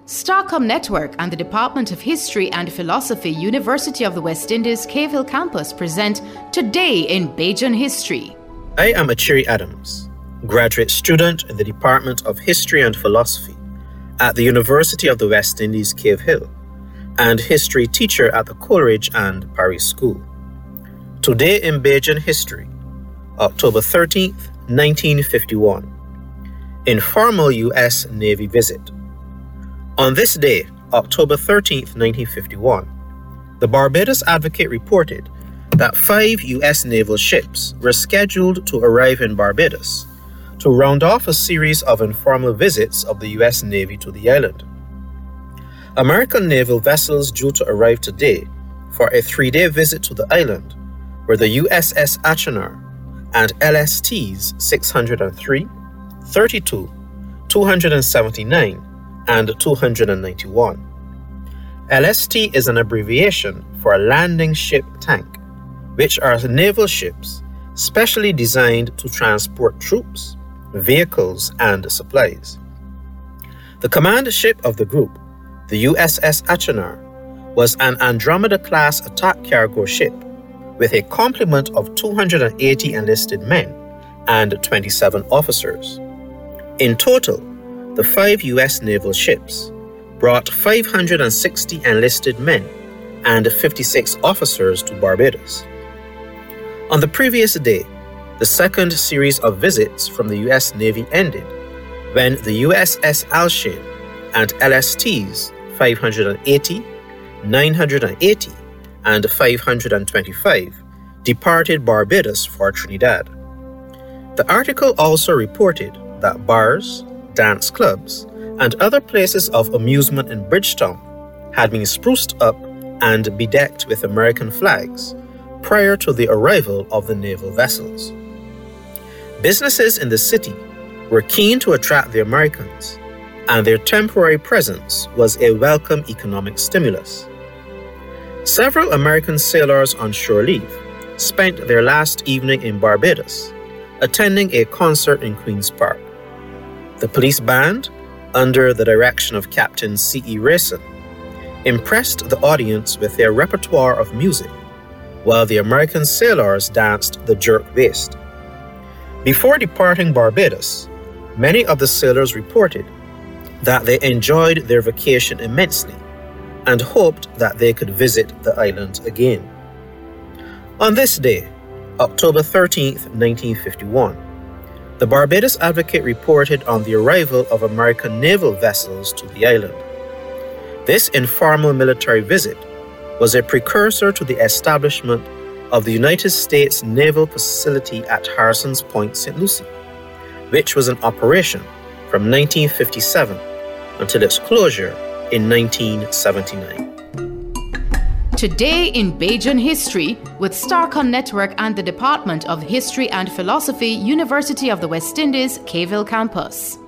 Starcom Network and the Department of History and Philosophy, University of the West Indies, Cave Hill Campus present Today in Bajan History. I am Achiri Adams, graduate student in the Department of History and Philosophy at the University of the West Indies, Cave Hill, and history teacher at the Coleridge and Paris School. Today in Bajan History, October 13th, 1951. Informal U.S. Navy visit. On this day, October 13th, 1951, the Barbados Advocate reported that 5 U.S. naval ships were scheduled to arrive in Barbados to round off a series of informal visits of the U.S. Navy to the island. American naval vessels due to arrive today for a 3-day visit to the island were the USS Achener and LSTs 603, 32, 279, and 291. LST is an abbreviation for a landing ship tank, which are naval ships specially designed to transport troops, vehicles, and supplies. The command ship of the group, the USS Achener, was an Andromeda-class attack cargo ship with a complement of 280 enlisted men and 27 officers. In total, the 5 U.S. naval ships brought 560 enlisted men and 56 officers to Barbados. On the previous day, the second series of visits from the U.S. Navy ended when the USS Alshane and LSTs 580, 980, and 525 departed Barbados for Trinidad. The article also reported that bars, dance clubs, and other places of amusement in Bridgetown had been spruced up and bedecked with American flags prior to the arrival of the naval vessels. Businesses in the city were keen to attract the Americans, and their temporary presence was a welcome economic stimulus. Several American sailors on shore leave spent their last evening in Barbados, attending a concert in Queen's Park. The police band, under the direction of Captain C.E. Rayson, impressed the audience with their repertoire of music, while the American sailors danced the jerk-waist. Before departing Barbados, many of the sailors reported that they enjoyed their vacation immensely and hoped that they could visit the island again. On this day, October 13th, 1951, the Barbados Advocate reported on the arrival of American naval vessels to the island. This informal military visit was a precursor to the establishment of the United States Naval Facility at Harrison's Point, St. Lucie, which was in operation from 1957 until its closure in 1979. Today in Bajan History with Starcom Network and the Department of History and Philosophy, University of the West Indies, Cave Hill Campus.